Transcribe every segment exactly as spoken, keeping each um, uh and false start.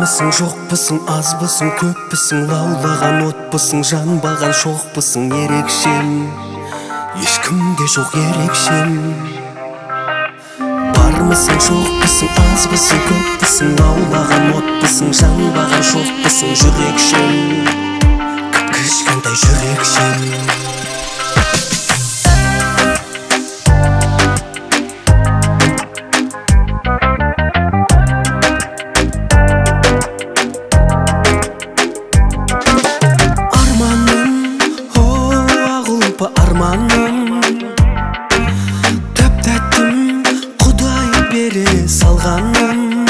Бармысың, жоқпысың, азбысың, көппісің, лаулаған отпысың, жанбаған шоқпысың, ерекшем, ешкімде жоқ ерекшем. Бармысың, жоқпысың, азбысың, көппісің, лаулаған отпысың, жанбаған шоқпысың, жүрекшем, кіп-кішкентай жүрекшем. Арманым тәп-тәттім, Құдай бере салғаным.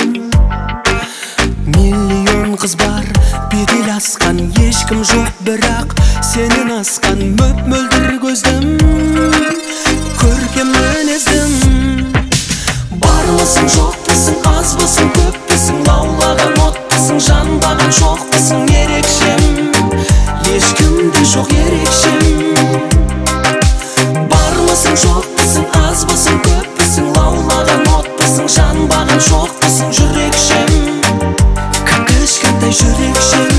Миллион қыз бар, бедел асқан, ешкім жоқ, бірақ сенен асқан. Мөп-мөлдір көздім, көркем мінездім. Бармысың, жоқпысың, азбысың, көппісің, лаулаған отпысың, жанбаған шоқпысың, ерекшем, ешкімде жоқ ерекшем. Бармысың, жоқпысың, азбысың, көппісің, лаулаған отпысың, жанбаған шоқпысың, жүрекшем, кіп-кішкентай жүрекшем.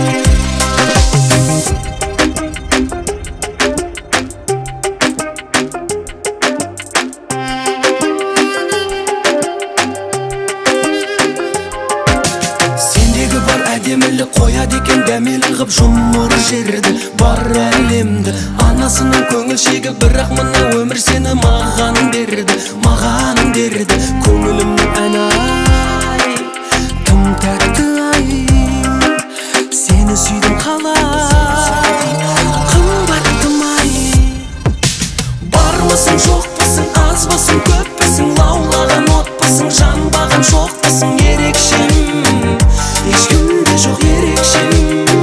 Сендегі бар әдемілік қояды екен дәмелі ғып жұмыр жерді, бар әлемді. Анасының көңіл шегі, бірақ мына өмір сені маған берді, маған берді. Көңілімнің әні ай, тым тәтті ай, сені сүйдім қалай, қымбаттым ай. Бармысың, жоқпысың, азбысың, көппісің, лаулаған отпысың, жанбаған шоқпысың, ерекшем, ешкімде жоқ ерекшем.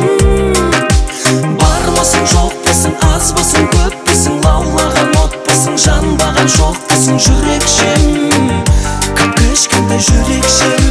Бармысың, жоқпысың, азбысың, көппісің, лаулаған отпысың, жанбаған шоқпысың, жүрекшем, кіп-кішкентай жүрекшем.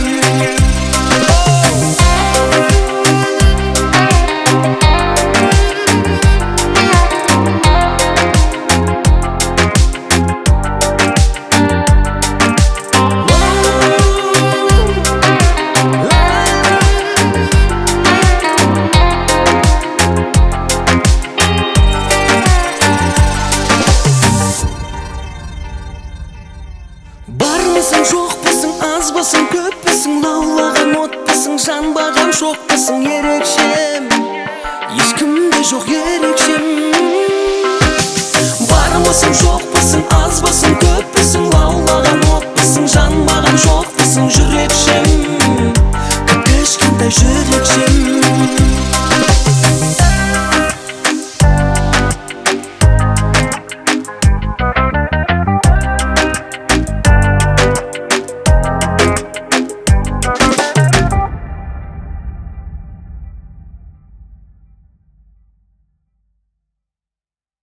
Бармысың, жоқпысың, азбысың, көппісің, лаулаған отпысың, жанбаған шоқпысың, ерекшем, ешкімде жоқ ерекшем. Бармысың, жоқпысың, азбысың, көппісің, лаулаған отпысың, жанбаған